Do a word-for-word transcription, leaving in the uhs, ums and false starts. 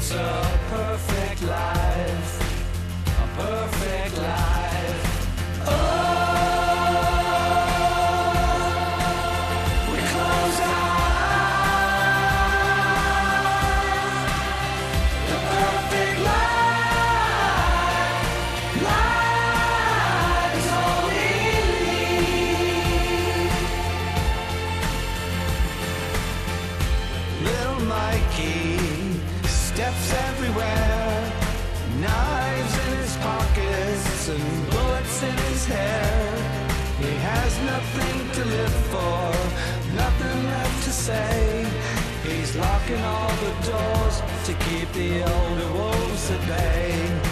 It's a perfect life, a perfect life. Oh, we close our eyes. The perfect life, life is all we need. Little Mikey steps everywhere, knives in his pockets and bullets in his hair. He has nothing to live for, nothing left to say. He's locking all the doors to keep the older wolves at bay.